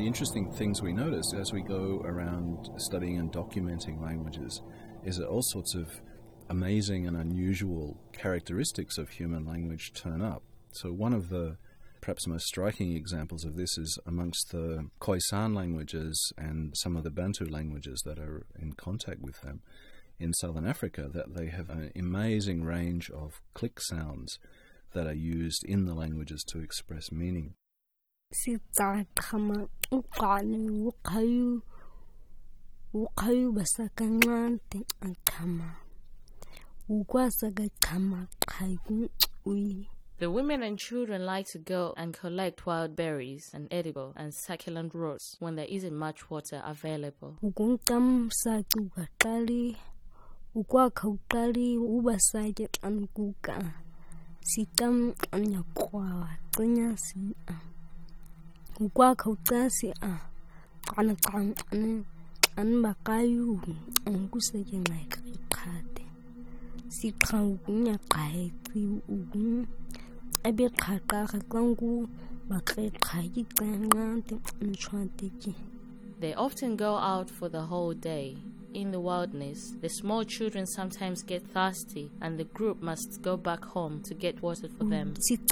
interesting things we notice as we go around studying and documenting languages is that all sorts of amazing and unusual characteristics of human language turn up. So one of the perhaps most striking examples of this is amongst the Khoisan languages and some of the Bantu languages that are in contact with them in southern Africa, that they have an amazing range of click sounds that are used in the languages to express meaning. The women and children like to go and collect wild berries and edible and succulent roots when there isn't much water available. They often go out for the whole day. In the wilderness, the small children sometimes get thirsty and the group must go back home to get water for them.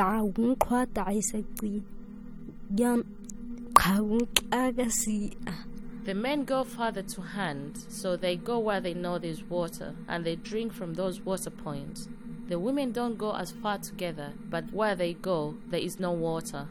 The men go farther to hand, so they go where they know there's water and they drink from those water points. The women don't go as far together, but where they go, there is no water.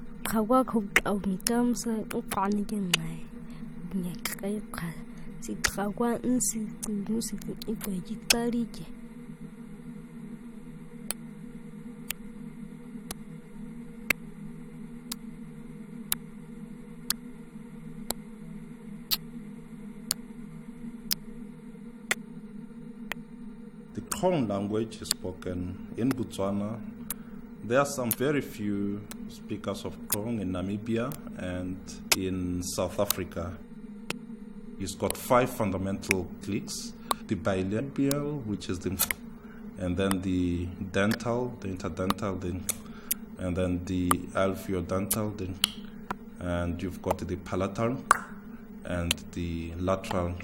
The Kong language is spoken in Botswana. There are some very few speakers of Kong in Namibia and in South Africa. It's got 5 fundamental clicks: the bilabial, which is the, and then the dental, the interdental, and then the alveodental, and you've got the palatal and the lateral.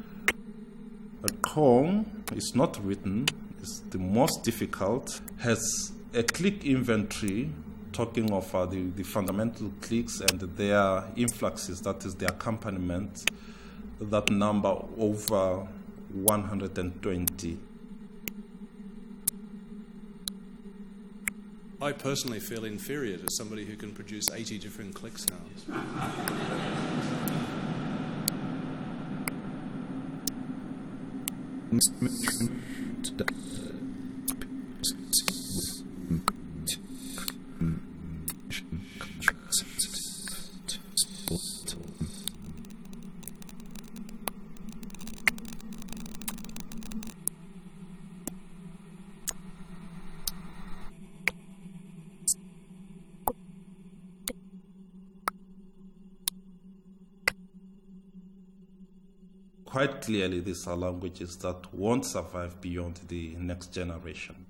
Kong is not written, it's the most difficult, has a click inventory talking of the fundamental clicks and their influxes, that is the accompaniment, that number over 120. I personally feel inferior to somebody who can produce 80 different click sounds. Quite clearly, these are languages that won't survive beyond the next generation.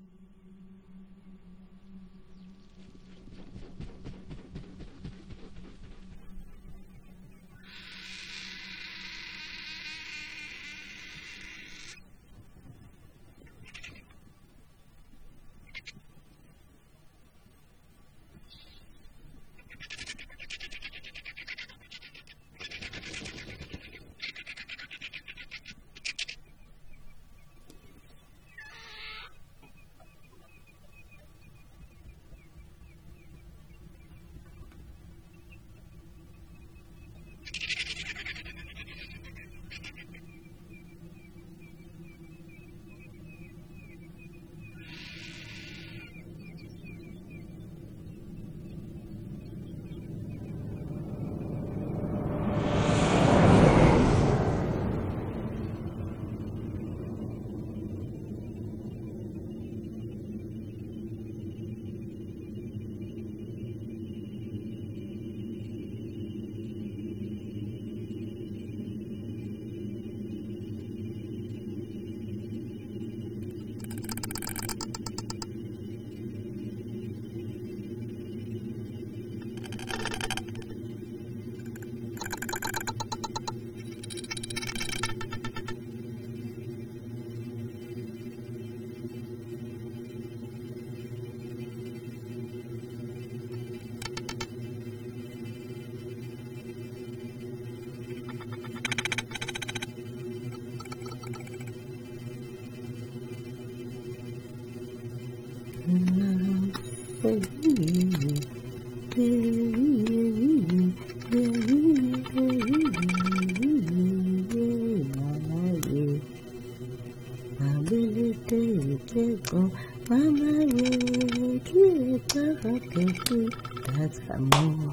That's amor.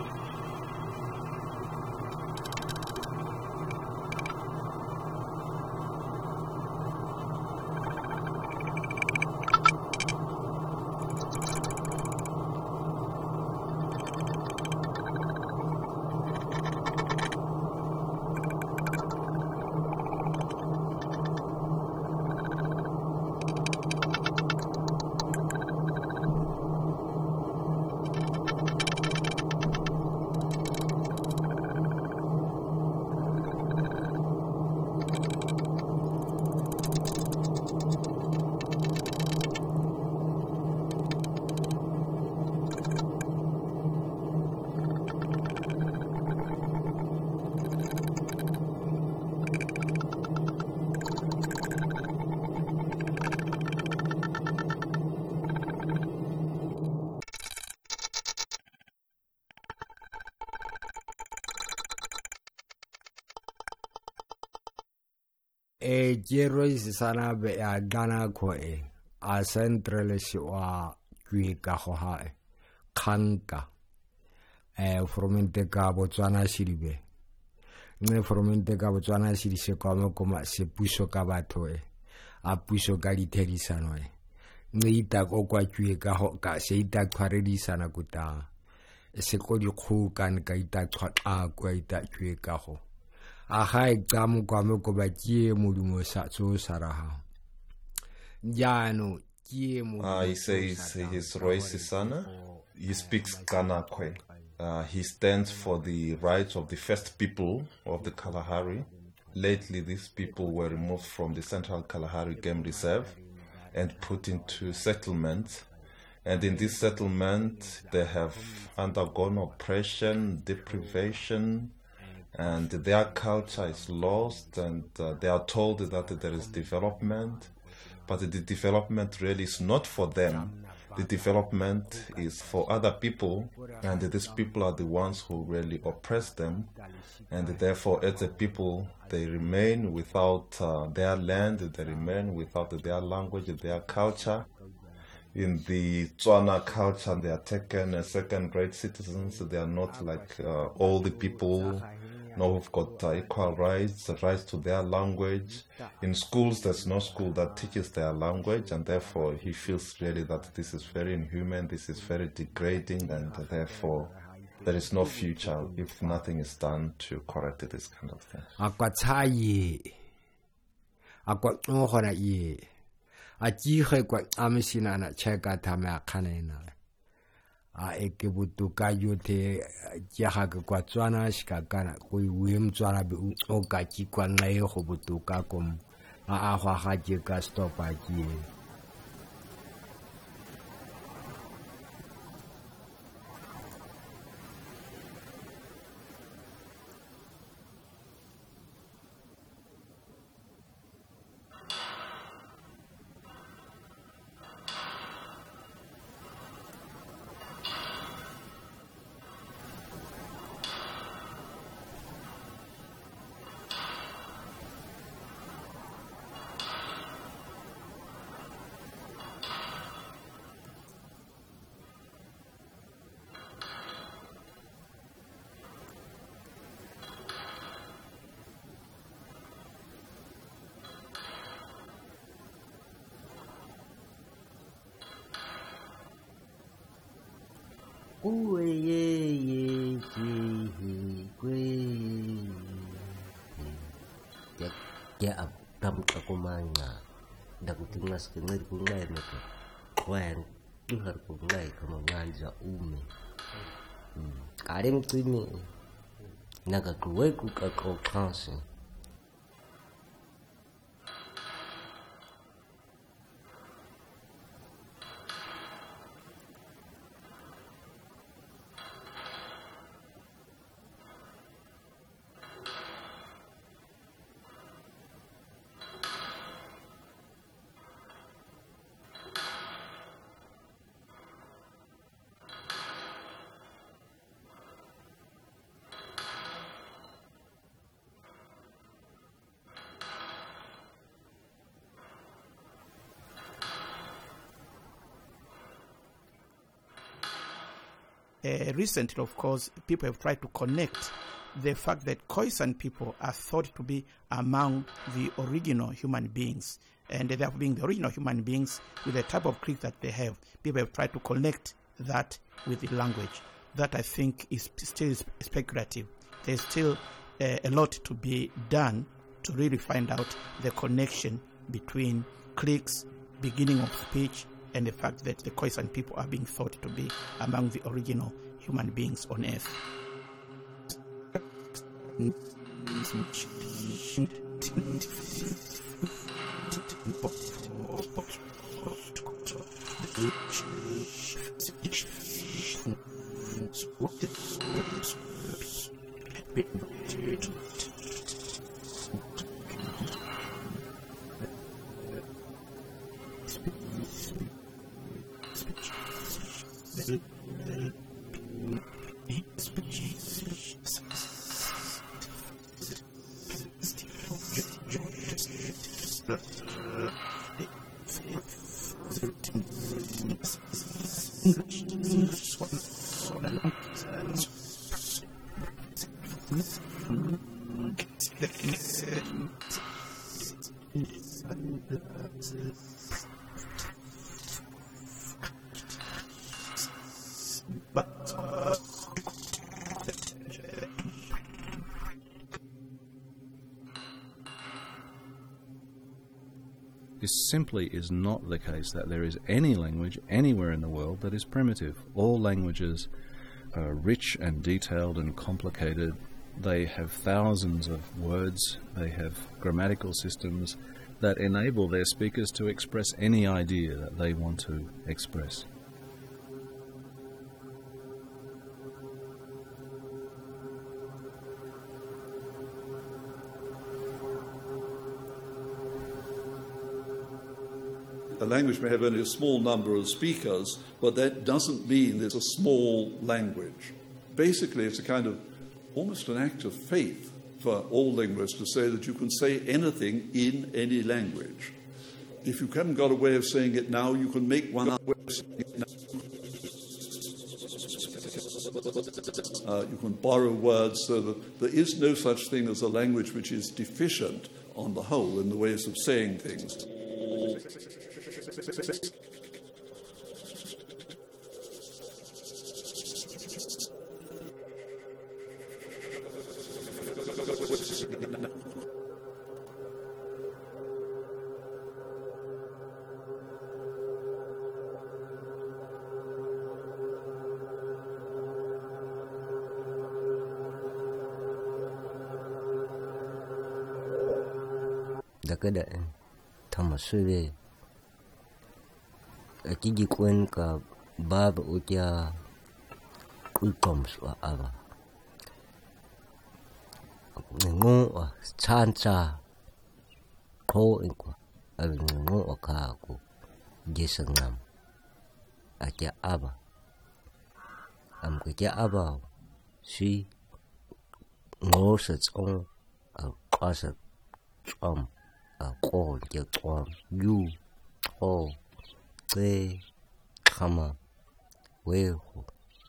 Jero isana be a gana ko a central si wa kwi ka go ha khanka formente ka Botswana shiribe mme formente ka Botswana shiri se kwa mo koma se puso ka batho a puso ka ditherisano mme ita go kwa kwi ka ho ka se ita tshwaredisana kuta se go di khukan ka ita tshwa kwa ita kwi ka go I say he's Royce Sana. He speaks Kanakwe. He stands for the rights of the first people of the Kalahari. Lately, these people were removed from the Central Kalahari Game Reserve and put into settlements. And in this settlement, they have undergone oppression, deprivation, and their culture is lost, and they are told that there is development, but the development really is not for them. The development is for other people, and these people are the ones who really oppress them, and therefore as a people they remain without their land, they remain without their language, their culture. In the Tswana culture, they are taken as second-rate citizens. They are not like all the people. No, we've got equal rights, rights to their language. In schools, there's no school that teaches their language, and therefore he feels really that this is very inhuman, this is very degrading, and therefore there is no future if nothing is done to correct this kind of thing. Eke butuka yote jaha kwa Tswana shikakana kui wim Tswana bi oka chikwa ngai ho butuka kom a hwa ha je ka stop a ji Uwe ye kwe ya abam kakumanga ndakutingas kengai kungai meko kwan tuhar kungai kamanganja ume karem tuime naga kuwe kukako kansi recently, of course, people have tried to connect the fact that Khoisan people are thought to be among the original human beings, and therefore being the original human beings with the type of creed that they have. People have tried to connect that with the language. That, I think, is still speculative. There's still a lot to be done to really find out the connection between cliques, beginning of speech, and the fact that the Khoisan people are being thought to be among the original human beings on earth. This simply is not the case that there is any language anywhere in the world that is primitive. All languages are rich and detailed and complicated. They have thousands of words. They have grammatical systems that enable their speakers to express any idea that they want to express. A language may have only a small number of speakers, but that doesn't mean it's a small language. Basically, it's a kind of almost an act of faith for all linguists to say that you can say anything in any language. If you haven't got a way of saying it now, you can make one up. You can borrow words, so that there is no such thing as a language which is deficient on the whole in the ways of saying things. Kada tamasule akiji kwen ka baba utia kultoms wa aba ngo chancha ko inkwa abi ngo ka ku jesangam atia aba am kia aba si ngo sa tsong a qasa tsom ko je tsom yu ho tse khama we ho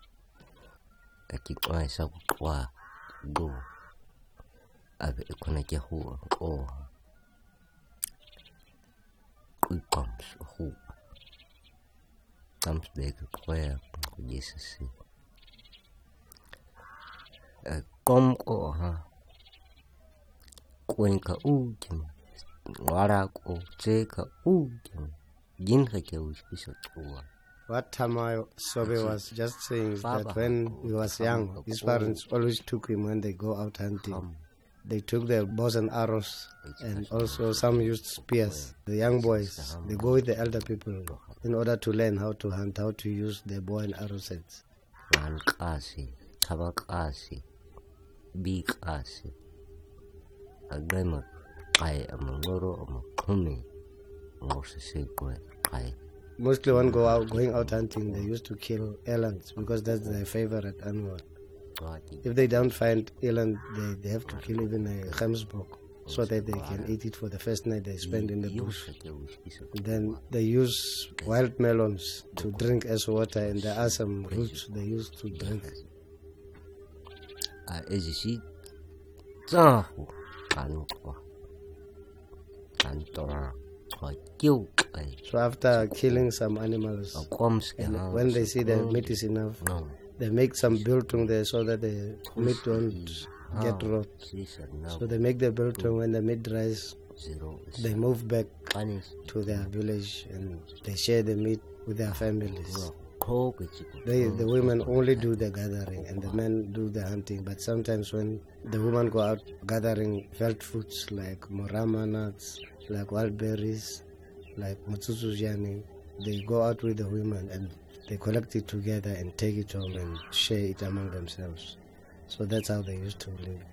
akitwa sa kwa go ave ikona ke ho ko kultoms ho tams de kwa Jesus kom ko ha kwen ka u wara ko tse ka u jin ka ke u spiso tuwa. What Tamayo Sobe was just saying is that when he was young, his parents always took him when they go out hunting. They took their bows and arrows, and also some used spears. The young boys, they go with the elder people in order to learn how to hunt, how to use their bow and arrow sets. Mostly when going out hunting, they used to kill elands because that's their favorite animal. If they don't find eland, they have to kill even a gemsbok. so that they can eat it for the first night they spend in the bush. Then they use wild melons to drink as water, and there are some roots they use to drink. So after killing some animals, and when they see the meat is enough, they make some biltong there so that the meat don't get rot. So they make the biltong. When the meat dries, they move back to their village and they share the meat with their families. The women only do the gathering and the men do the hunting. But sometimes when the women go out gathering felt fruits like morama nuts, like wild berries, like mutsuzujani, they go out with the women and they collect it together and take it home and share it among themselves. So that's how they used to live.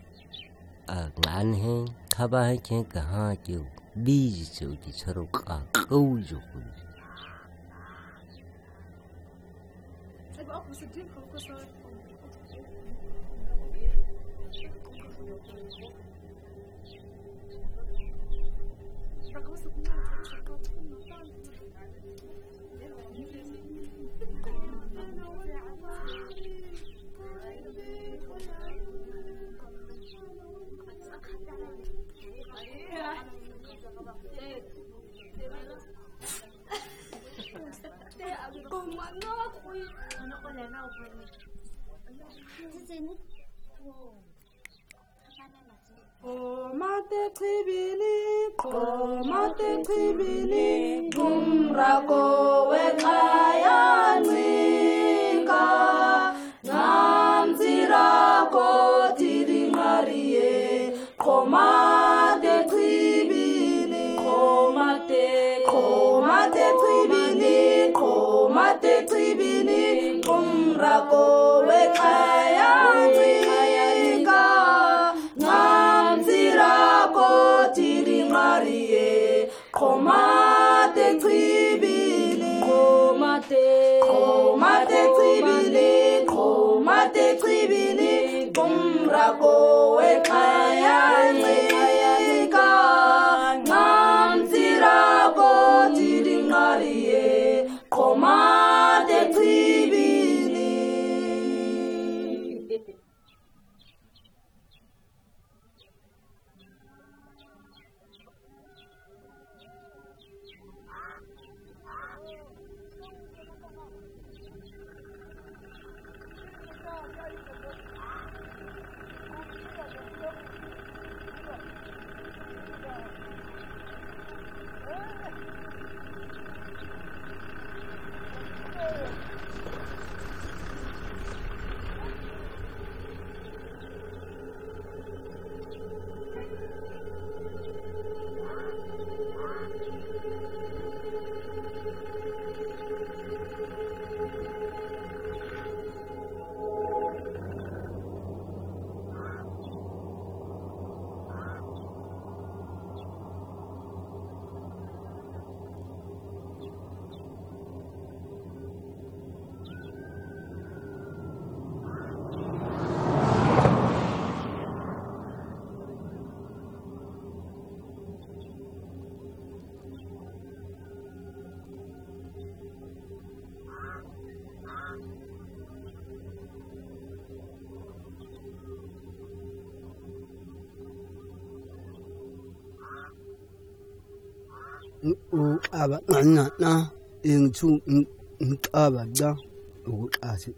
abangana ingithu ngicaba da ukuthi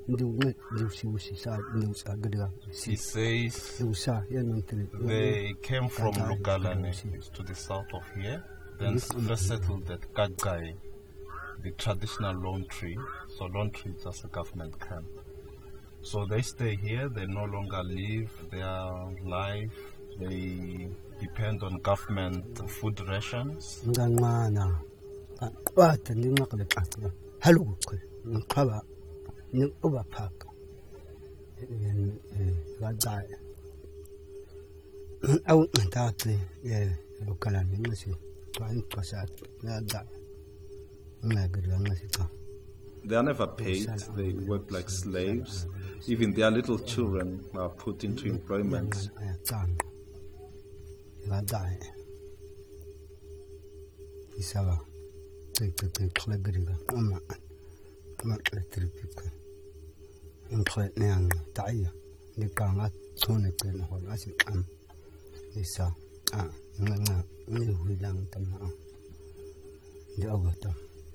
He says they came from Lugalane to the south of here, then first settled at Kagai, the traditional lone tree. So lone tree is just a government camp. So they stay here, they no longer live their life, they depend on government food rations. They are never paid, they work like slaves. Even their little children are put into employment. die. Isaba. Take clebriga. I'm electric. In Clet Nang, Dia. The Ganga Tonic and Hall as it can. Isa. Lang Tama. The overtime.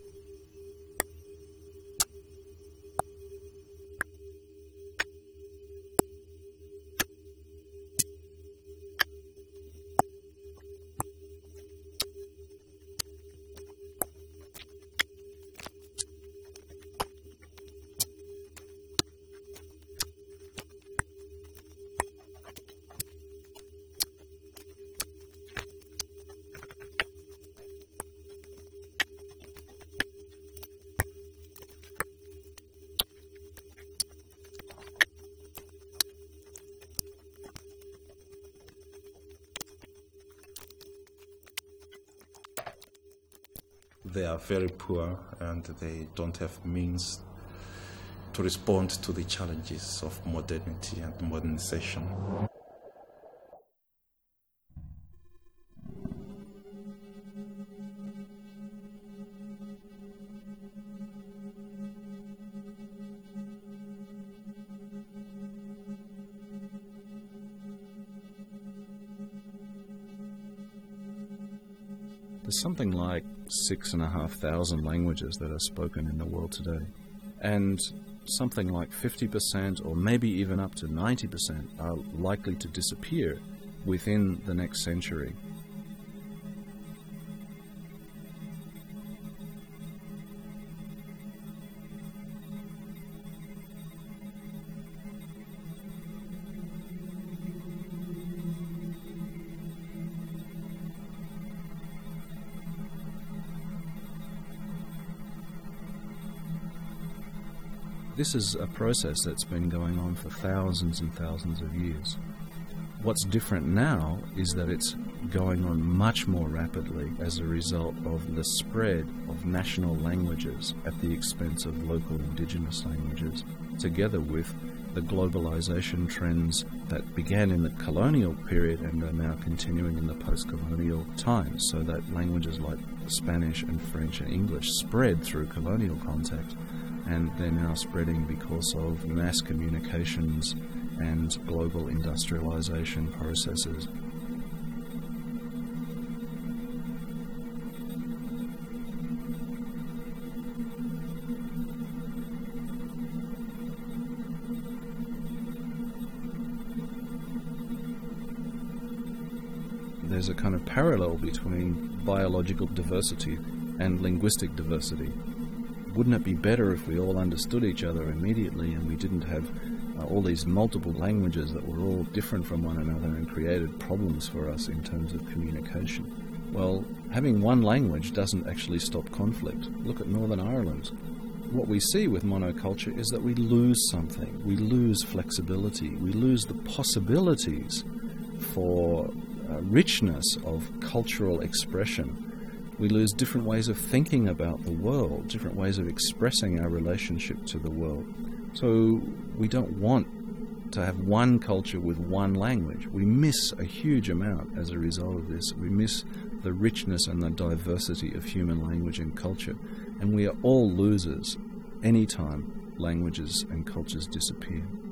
They are very poor and they don't have means to respond to the challenges of modernity and modernization. There's something like 6,500 languages that are spoken in the world today. And something like 50% or maybe even up to 90% are likely to disappear within the next century. This is a process that's been going on for thousands and thousands of years. What's different now is that it's going on much more rapidly as a result of the spread of national languages at the expense of local indigenous languages, together with the globalization trends that began in the colonial period and are now continuing in the post-colonial times, so that languages like Spanish and French and English spread through colonial contact, and they're now spreading because of mass communications and global industrialization processes. There's a kind of parallel between biological diversity and linguistic diversity. Wouldn't it be better if we all understood each other immediately and we didn't have all these multiple languages that were all different from one another and created problems for us in terms of communication? Well, having one language doesn't actually stop conflict. Look at Northern Ireland. What we see with monoculture is that we lose something. We lose flexibility. We lose the possibilities for richness of cultural expression. We lose different ways of thinking about the world, different ways of expressing our relationship to the world. So we don't want to have one culture with one language. We miss a huge amount as a result of this. We miss the richness and the diversity of human language and culture. And we are all losers anytime languages and cultures disappear.